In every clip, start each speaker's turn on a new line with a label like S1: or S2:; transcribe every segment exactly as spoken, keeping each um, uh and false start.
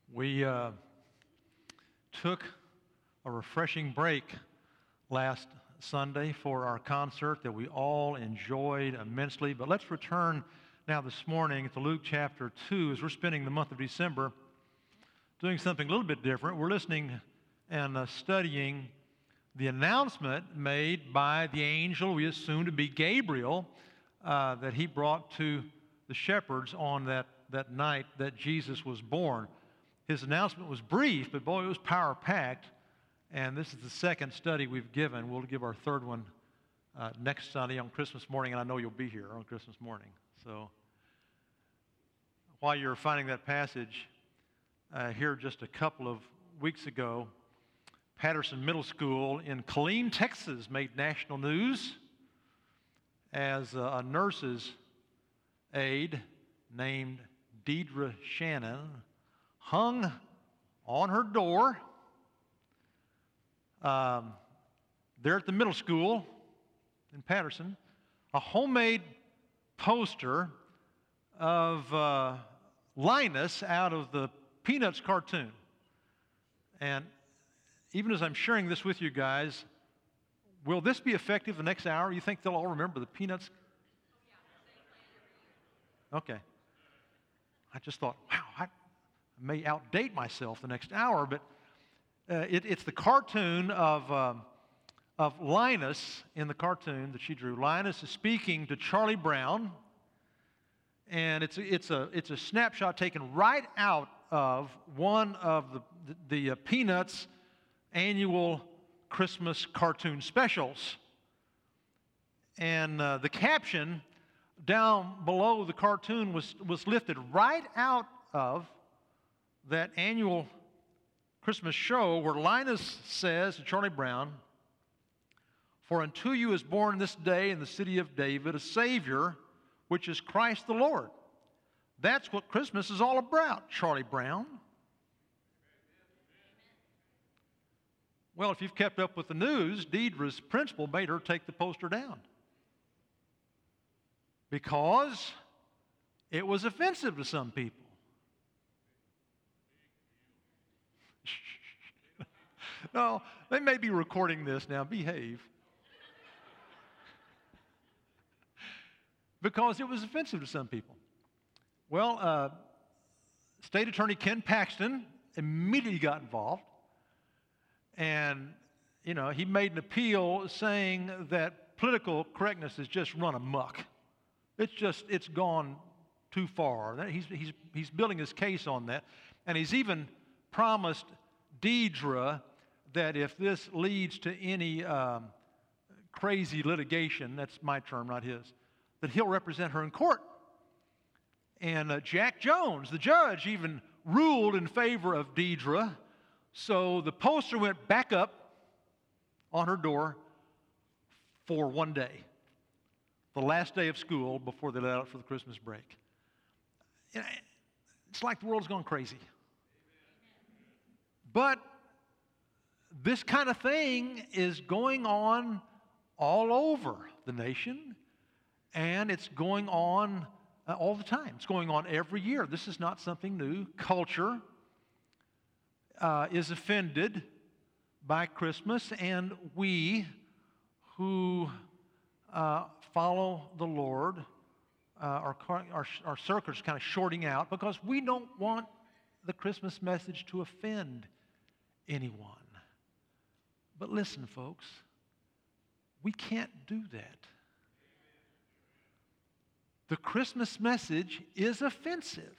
S1: We uh, took a refreshing break last Sunday for our concert that we all enjoyed immensely. But let's return now this morning to Luke chapter two as we're spending the month of December doing something a little bit different. We're listening and uh, studying the announcement made by the angel we assume to be Gabriel uh, that he brought to the shepherds on that, that night that Jesus was born. His announcement was brief, but boy, it was power-packed. And this is the second study we've given. We'll give our third one uh, next Sunday on Christmas morning, and I know you'll be here on Christmas morning. So while you're finding that passage, uh, here just a couple of weeks ago, Patterson Middle School in Killeen, Texas, made national news as uh, a nurse's aide named Deidre Shannon hung on her door um, there at the middle school in Patterson a homemade poster of uh, Linus out of the Peanuts cartoon. And even as I'm sharing this with you guys, will this be effective the next hour? You think they'll all remember the Peanuts? Okay. I just thought, wow, I may outdate myself the next hour, but uh, it, it's the cartoon of, um, of Linus in the cartoon that she drew. Linus is speaking to Charlie Brown, and it's a, it's a, it's a snapshot taken right out of one of the, the, the uh, Peanuts annual Christmas cartoon specials. And uh, the caption down below the cartoon was, was lifted right out of that annual Christmas show where Linus says to Charlie Brown, "For unto you is born this day in the city of David a Savior, which is Christ the Lord." That's what Christmas is all about, Charlie Brown. Well, if you've kept up with the news, Deidre's principal made her take the poster down because it was offensive to some people. No, they may be recording this now. Behave. Because it was offensive to some people. Well, uh, State Attorney Ken Paxton immediately got involved. And, you know, he made an appeal saying that political correctness has just run amok. It's just, it's gone too far. He's, he's, he's building his case on that. And he's even promised Deidre that if this leads to any um, crazy litigation, that's my term, not his, that he'll represent her in court. And uh, Jack Jones, the judge, even ruled in favor of Deidre. So the poster went back up on her door for one day, the last day of school before they let out for the Christmas break. You know, it's like the world's gone crazy. But this kind of thing is going on all over the nation, and it's going on uh, all the time. It's going on every year. This is not something new. Culture uh, is offended by Christmas, and we who uh, follow the Lord, uh, our, our, our circuit is kind of shorting out because we don't want the Christmas message to offend anyone. But listen, folks, we can't do that. The Christmas message is offensive.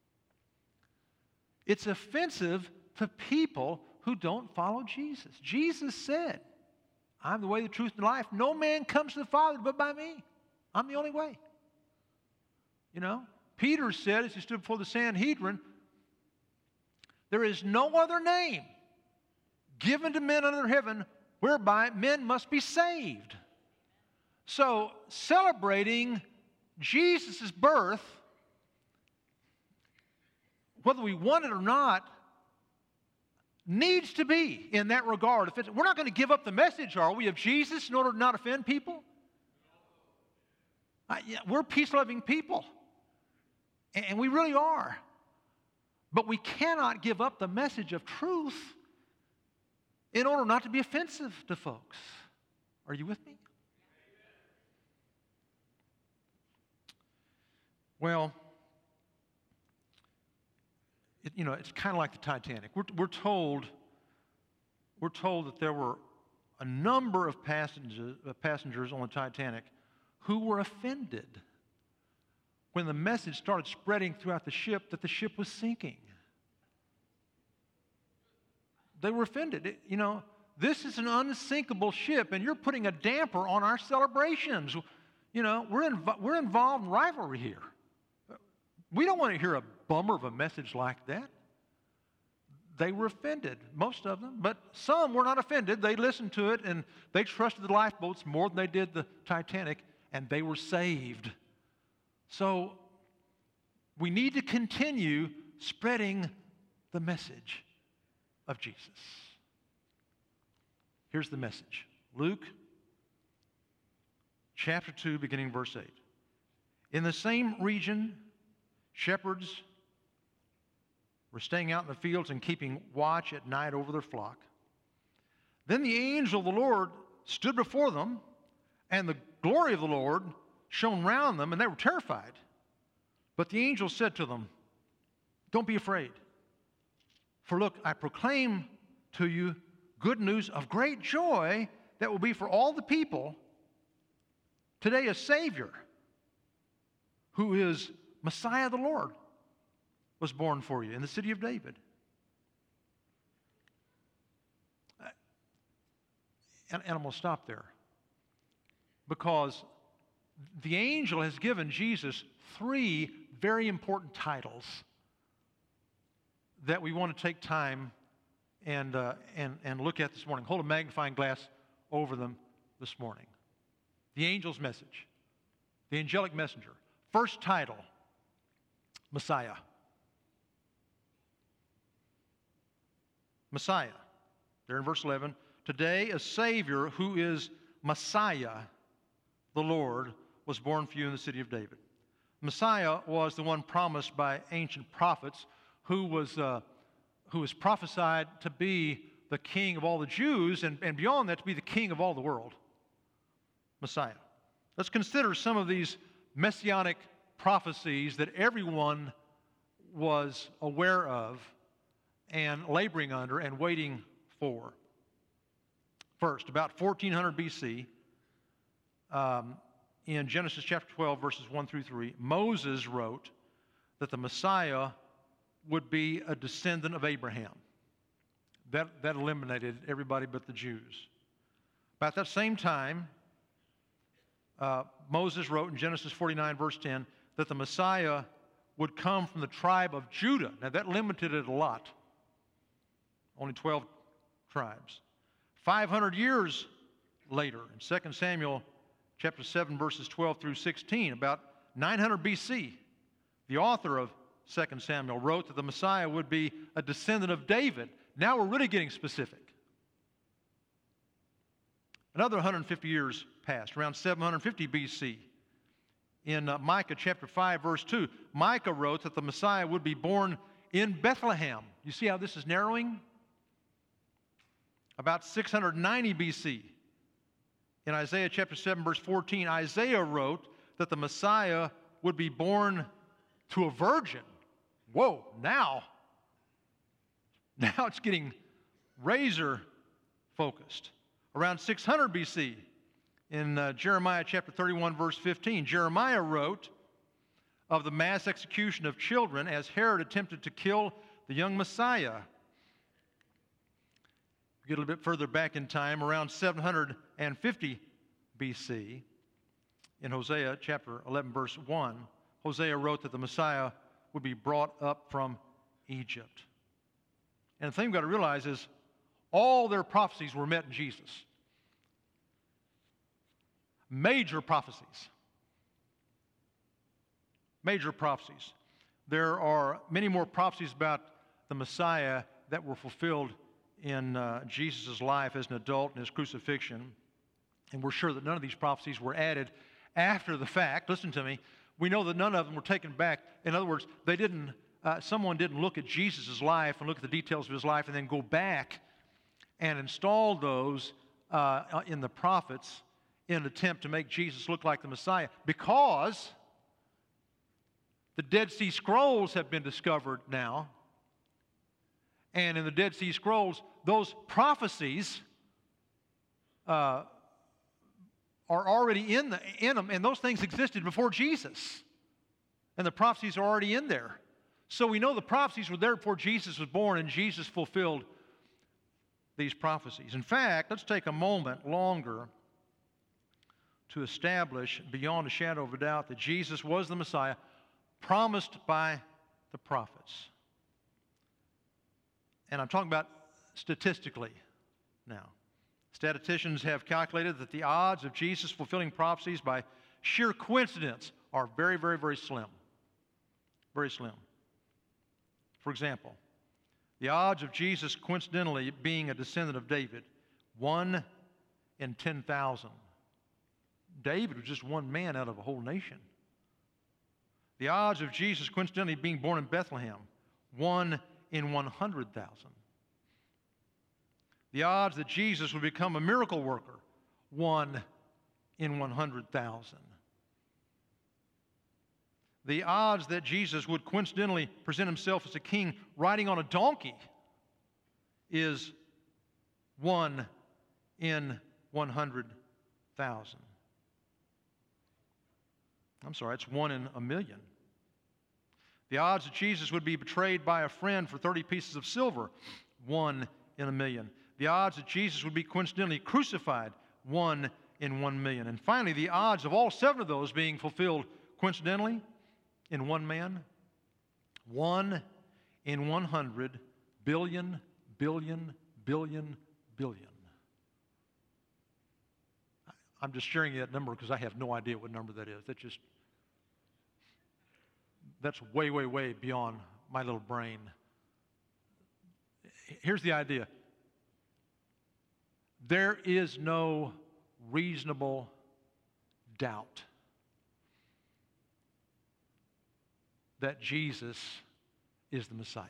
S1: It's offensive to people who don't follow Jesus. Jesus said, "I'm the way, the truth, and the life. No man comes to the Father but by me. I'm the only way." You know, Peter said as he stood before the Sanhedrin, "There is no other name given to men under heaven whereby men must be saved." So celebrating Jesus' birth, whether we want it or not, needs to be in that regard. We're not going to give up the message, are we, of Jesus in order to not offend people? Uh, yeah, we're peace-loving people, and we really are. But we cannot give up the message of truth in order not to be offensive to folks. Are you with me? Well, it, you know, it's kind of like the Titanic. We're, we're told, we're told that there were a number of passengers, uh, passengers on the Titanic who were offended when the message started spreading throughout the ship that the ship was sinking. They were offended. It, you know, this is an unsinkable ship, and you're putting a damper on our celebrations. You know, we're, inv- we're involved in rivalry here. We don't want to hear a bummer of a message like that. They were offended, most of them, but some were not offended. They listened to it, and they trusted the lifeboats more than they did the Titanic, and they were saved. So we need to continue spreading the message of Jesus. Here's the message. Luke chapter two, beginning verse eight. In the same region, shepherds were staying out in the fields and keeping watch at night over their flock. Then the angel of the Lord stood before them, and the glory of the Lord shone round them, and they were terrified. But the angel said to them, "Don't be afraid. For look, I proclaim to you good news of great joy that will be for all the people. Today a Savior, who is Messiah the Lord, was born for you in the city of David." And, and I'm going to stop there, because the angel has given Jesus three very important titles that we want to take time and, uh, and, and look at this morning. Hold a magnifying glass over them this morning. The angel's message, the angelic messenger. First title, Messiah. Messiah. There in verse eleven. Today a Savior who is Messiah, the Lord, was born for you in the city of David. Messiah was the one promised by ancient prophets, who was, uh, who was prophesied to be the king of all the Jews, and, and beyond that, to be the king of all the world. Messiah. Let's consider some of these messianic prophecies that everyone was aware of and laboring under and waiting for. First, about fourteen hundred B C, um, in Genesis chapter twelve, verses one through three, Moses wrote that the Messiah would be a descendant of Abraham. That, that eliminated everybody but the Jews. About that same time, uh, Moses wrote in Genesis forty-nine, verse ten, that the Messiah would come from the tribe of Judah. Now, that limited it a lot. Only twelve tribes. five hundred years later, in Second Samuel chapter seven, verses twelve through sixteen, about nine hundred B C, the author of Second Samuel wrote that the Messiah would be a descendant of David. Now we're really getting specific. Another one hundred fifty years passed, around seven hundred fifty B C. In uh, Micah chapter five, verse two, Micah wrote that the Messiah would be born in Bethlehem. You see how this is narrowing? About six hundred ninety B C, in Isaiah chapter seven, verse fourteen, Isaiah wrote that the Messiah would be born to a virgin. Whoa, now, now it's getting razor focused. Around six hundred B C, in uh, Jeremiah chapter thirty-one, verse fifteen, Jeremiah wrote of the mass execution of children as Herod attempted to kill the young Messiah. Get a little bit further back in time, around seven hundred fifty B C, in Hosea chapter eleven, verse one, Hosea wrote that the Messiah would be brought up from Egypt. And the thing we've got to realize is all their prophecies were met in Jesus. Major prophecies. Major prophecies. There are many more prophecies about the Messiah that were fulfilled in uh, Jesus' life as an adult and his crucifixion. And we're sure that none of these prophecies were added after the fact. Listen to me. We know that none of them were taken back. In other words, they didn't uh, someone didn't look at Jesus' life and look at the details of his life and then go back and install those uh, in the prophets in an attempt to make Jesus look like the Messiah, because the Dead Sea Scrolls have been discovered now. And in the Dead Sea Scrolls, those prophecies uh, are already in, the, in them, and those things existed before Jesus. And the prophecies are already in there. So we know the prophecies were there before Jesus was born, and Jesus fulfilled these prophecies. In fact, let's take a moment longer to establish beyond a shadow of a doubt that Jesus was the Messiah promised by the prophets. And I'm talking about statistically now. Statisticians have calculated that the odds of Jesus fulfilling prophecies by sheer coincidence are very, very, very slim. Very slim. For example, the odds of Jesus coincidentally being a descendant of David, one in ten thousand. David was just one man out of a whole nation. The odds of Jesus coincidentally being born in Bethlehem, one in one hundred thousand. The odds that Jesus would become a miracle worker, one in one hundred thousand. The odds that Jesus would coincidentally present himself as a king riding on a donkey is one in one hundred thousand. I'm sorry, it's one in a million. The odds that Jesus would be betrayed by a friend for thirty pieces of silver, one in a million. The odds that Jesus would be coincidentally crucified, one in one million. And finally, the odds of all seven of those being fulfilled coincidentally in one man, one in one hundred billion, billion, billion, billion. I'm just sharing that number because I have no idea what number that is. That's just, that's way, way, way beyond my little brain. Here's the idea. There is no reasonable doubt that Jesus is the Messiah.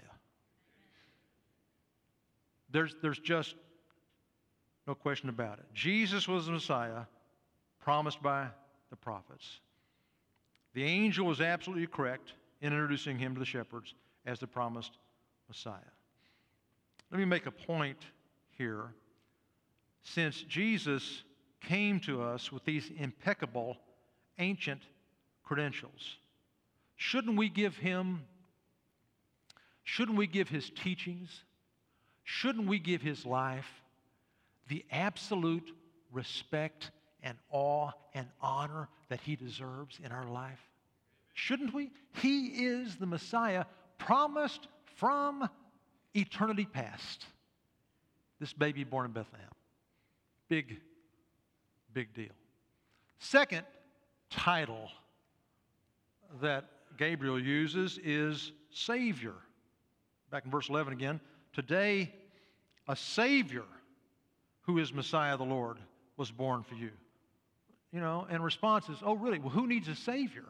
S1: There's, there's just no question about it. Jesus was the Messiah promised by the prophets. The angel was absolutely correct in introducing him to the shepherds as the promised Messiah. Let me make a point here. Since Jesus came to us with these impeccable ancient credentials, shouldn't we give him, shouldn't we give his teachings, shouldn't we give his life the absolute respect and awe and honor that he deserves in our life? Shouldn't we? He is the Messiah promised from eternity past. This baby born in Bethlehem. Big, big deal. Second title that Gabriel uses is Savior. Back in verse eleven again. Today, a Savior who is Messiah the Lord was born for you. You know, and response is, oh really? Well, who needs a Savior?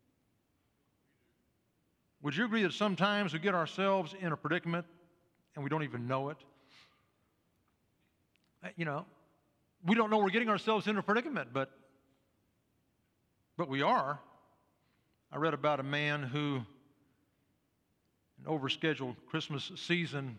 S1: Would you agree that sometimes we get ourselves in a predicament and we don't even know it? You know, we don't know we're getting ourselves in a predicament, but, but we are. I read about a man who, an overscheduled Christmas season,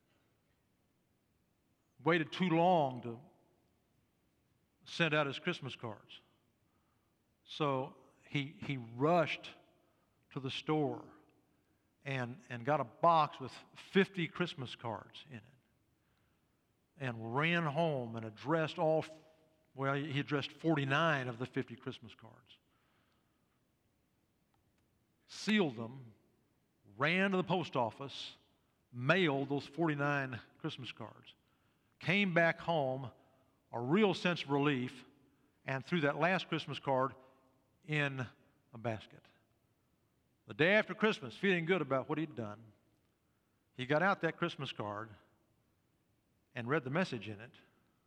S1: waited too long to send out his Christmas cards. So he, he rushed to the store and, and got a box with fifty Christmas cards in it. And ran home and addressed all, well, he addressed forty-nine of the fifty Christmas cards. Sealed them, ran to the post office, mailed those forty-nine Christmas cards, came back home, a real sense of relief, and threw that last Christmas card in a basket. The day after Christmas, feeling good about what he'd done, he got out that Christmas card and read the message in it.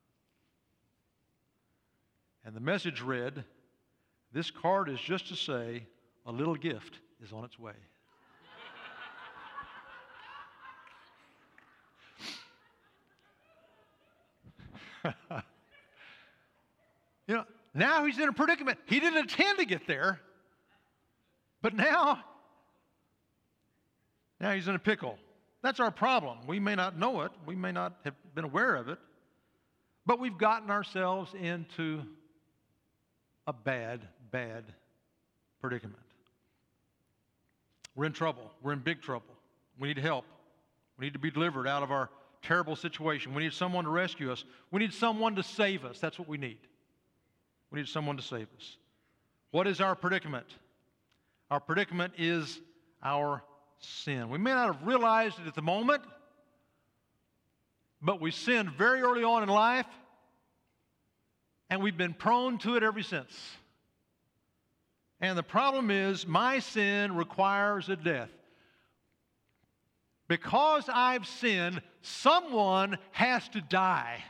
S1: And the message read, "This card is just to say a little gift is on its way." You know, now he's in a predicament. He didn't intend to get there, but now, now he's in a pickle. That's our problem. We may not know it. We may not have been aware of it, but we've gotten ourselves into a bad, bad predicament. We're in trouble. We're in big trouble. We need help. We need to be delivered out of our terrible situation. We need someone to rescue us. We need someone to save us. That's what we need. We need someone to save us. What is our predicament? Our predicament is our sin. We may not have realized it at the moment, but we sinned very early on in life, and we've been prone to it ever since. And the problem is, my sin requires a death. Because I've sinned, someone has to die.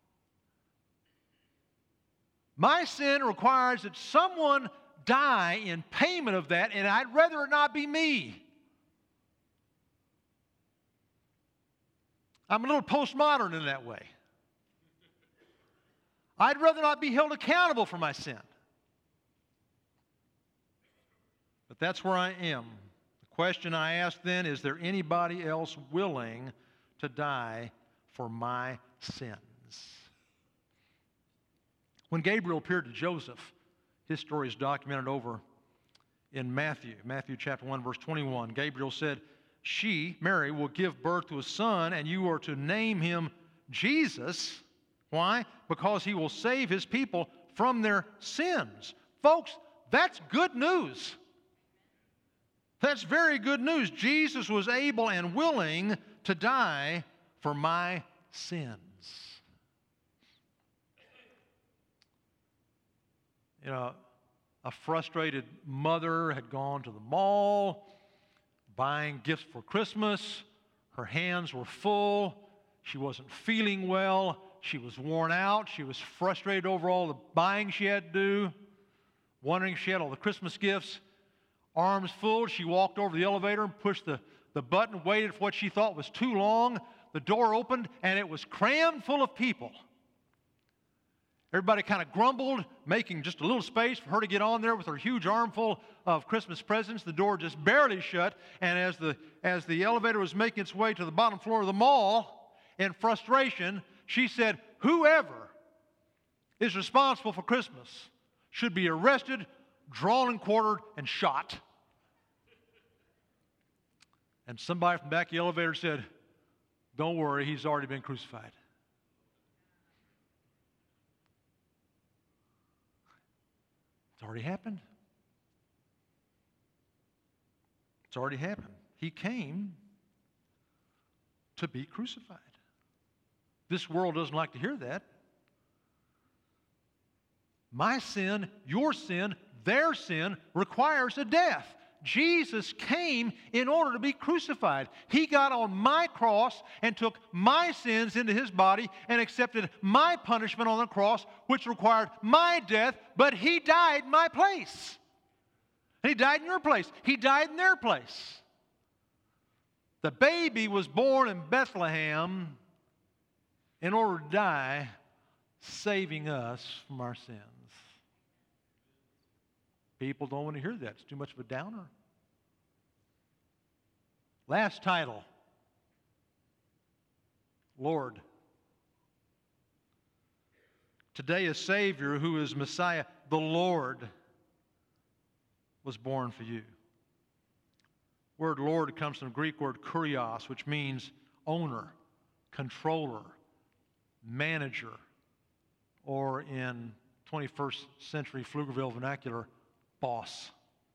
S1: My sin requires that someone die in payment of that, and I'd rather it not be me. I'm a little postmodern in that way. I'd rather not be held accountable for my sin. But that's where I am. The question I ask then, is there anybody else willing to die for my sins? When Gabriel appeared to Joseph, his story is documented over in Matthew, Matthew chapter one, verse twenty-one. Gabriel said, she, Mary, will give birth to a son, and you are to name him Jesus. Why? Because he will save his people from their sins. Folks, that's good news. That's very good news. Jesus was able and willing to die for my sins. You know, a frustrated mother had gone to the mall, buying gifts for Christmas. Her hands were full. She wasn't feeling well. She was worn out. She was frustrated over all the buying she had to do, wondering if she had all the Christmas gifts. Arms full, she walked over to the elevator and pushed the, the button, waited for what she thought was too long. The door opened, and it was crammed full of people. Everybody kind of grumbled, making just a little space for her to get on there with her huge armful of Christmas presents. The door just barely shut, and as the, as the elevator was making its way to the bottom floor of the mall, in frustration, she said, whoever is responsible for Christmas should be arrested, drawn and quartered, and shot. And somebody from the back of the elevator said, don't worry, he's already been crucified. It's already happened. It's already happened. He came to be crucified. This world doesn't like to hear that. My sin, your sin, their sin requires a death. Jesus came in order to be crucified. He got on my cross and took my sins into his body and accepted my punishment on the cross, which required my death, but he died in my place. He died in your place. He died in their place. The baby was born in Bethlehem in order to die, saving us from our sins. People don't want to hear that. It's too much of a downer. Last title, Lord. Today a Savior who is Messiah, the Lord, was born for you. Word Lord comes from the Greek word kurios, which means owner, controller, manager, or in twenty-first century Pflugerville vernacular, boss.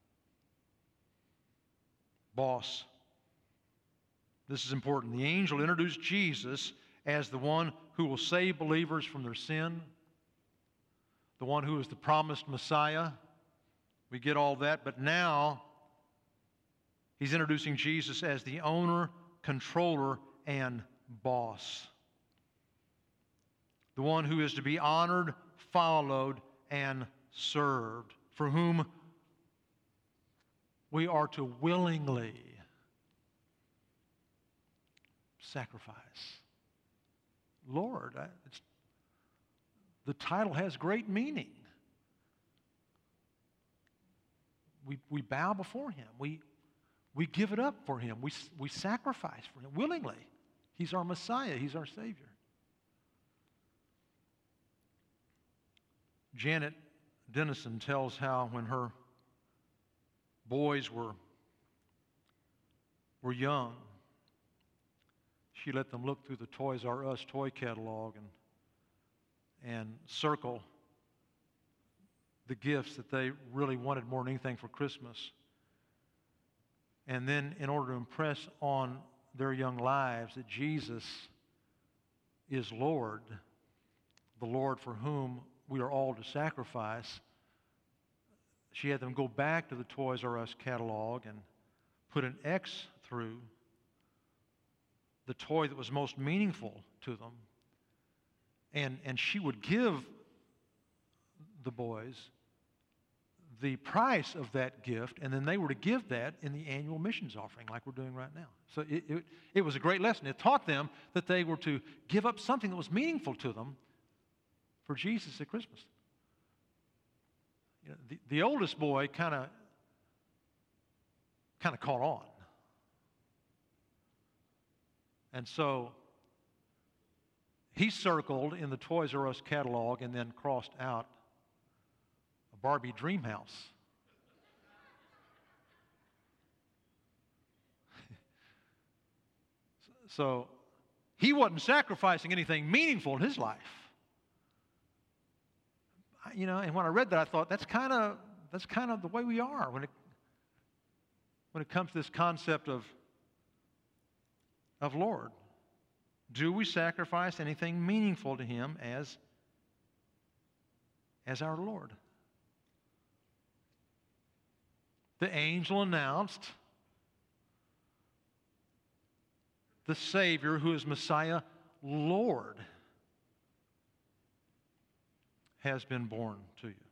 S1: Boss. This is important. The angel introduced Jesus as the one who will save believers from their sin, the one who is the promised Messiah. We get all that, but now he's introducing Jesus as the owner, controller, and boss. The one who is to be honored, followed, and served, for whom we are to willingly sacrifice. Lord, I, it's, the title has great meaning. We, we bow before him. We, we give it up for him. We, we sacrifice for him willingly. He's our Messiah. He's our Savior. Janet Dennison tells how when her boys were, were young, she let them look through the Toys R Us toy catalog and, and circle the gifts that they really wanted more than anything for Christmas. And then, in order to impress on their young lives that Jesus is Lord, the Lord for whom we are all to sacrifice, she had them go back to the Toys R Us catalog and put an X through the toy that was most meaningful to them. And, and she would give the boys the price of that gift, and then they were to give that in the annual missions offering like we're doing right now. So it, it, it was a great lesson. It taught them that they were to give up something that was meaningful to them for Jesus at Christmas. You know, the, the oldest boy kind of kind of caught on. And so he circled in the Toys R Us catalog and then crossed out a Barbie dream house. So he wasn't sacrificing anything meaningful in his life. You know, and when I read that, I thought that's kind of that's kind of the way we are when it when it comes to this concept of of Lord. Do we sacrifice anything meaningful to him as as our Lord? The angel announced the Savior who is Messiah, Lord, has been born to you.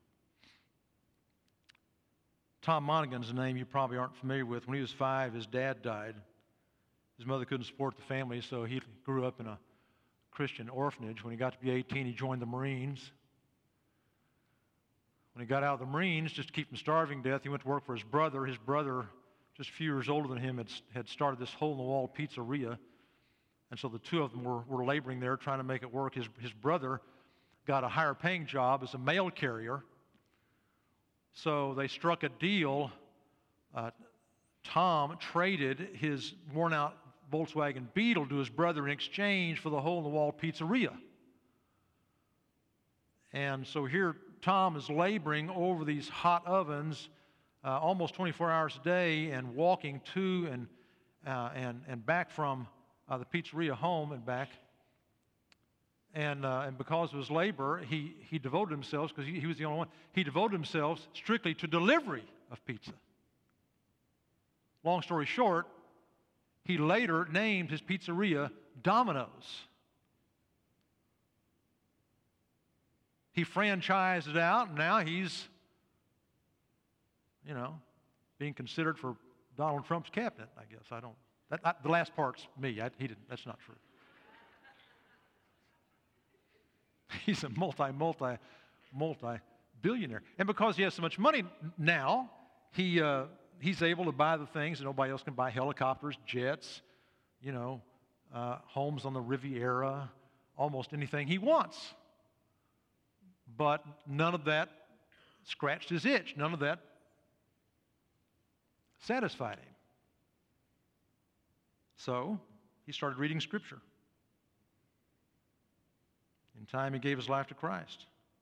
S1: Tom Monaghan's a name you probably aren't familiar with. When he was five, his dad died. His mother couldn't support the family, so he grew up in a Christian orphanage. When he got to be eighteen, he joined the Marines. When he got out of the Marines, just to keep from starving to death, he went to work for his brother. His brother, just a few years older than him, had, had started this hole-in-the-wall pizzeria. And so the two of them were, were laboring there, trying to make it work. His, his brother got a higher paying job as a mail carrier. So they struck a deal. Uh, Tom traded his worn out Volkswagen Beetle to his brother in exchange for the hole-in-the-wall pizzeria. And so here Tom is laboring over these hot ovens uh, almost twenty-four hours a day and walking to and, uh, and, and back from uh, the pizzeria home and back. And, uh, and because of his labor, he, he devoted himself, because he, he was the only one, he devoted himself strictly to delivery of pizza. Long story short, he later named his pizzeria Domino's. He franchised it out, and now he's, you know, being considered for Donald Trump's cabinet, I guess. I don't, that, I, the last part's me. I, he didn't, that's not true. He's a multi, multi, multi-billionaire. And because he has so much money now, he, uh, he's able to buy the things that nobody else can buy: helicopters, jets, you know, uh, homes on the Riviera, almost anything he wants. But none of that scratched his itch. None of that satisfied him. So he started reading Scripture. In time, he gave his life to Christ.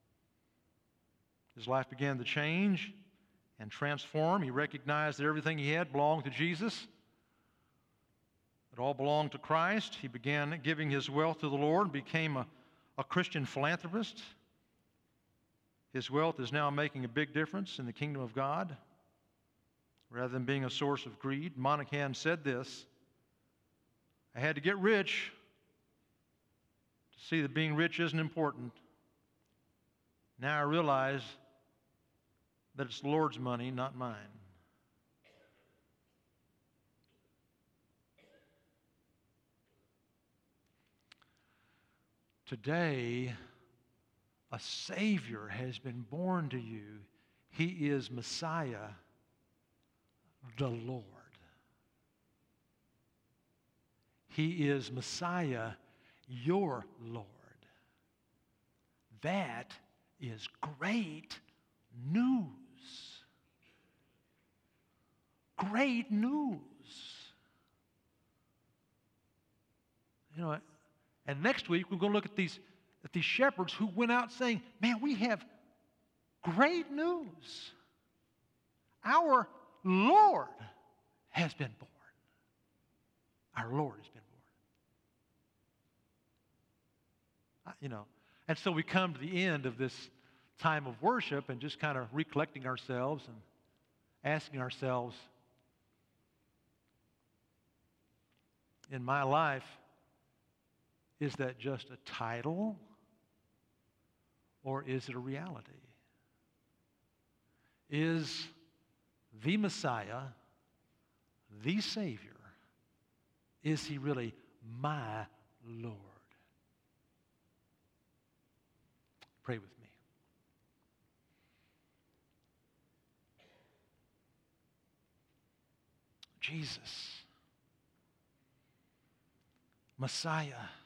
S1: His life began to change and transform. He recognized that everything he had belonged to Jesus. It all belonged to Christ. He began giving his wealth to the Lord and became a, a Christian philanthropist. His wealth is now making a big difference in the kingdom of God rather than being a source of greed. Monaghan said this: I had to get rich to see that being rich isn't important. Now I realize that it's the Lord's money, not mine. Today, A Savior has been born to you. He is Messiah, the Lord. He is Messiah, your Lord. That is great news. Great news. You know, and next week we're going to look at these, at these shepherds who went out saying, man, we have great news. Our Lord has been born. Our Lord has been born. You know, and so we come to the end of this time of worship and just kind of recollecting ourselves and asking ourselves, in my life, is that just a title or is it a reality? Is the Messiah, the Savior, is he really my Lord? Pray with me. Jesus, Messiah,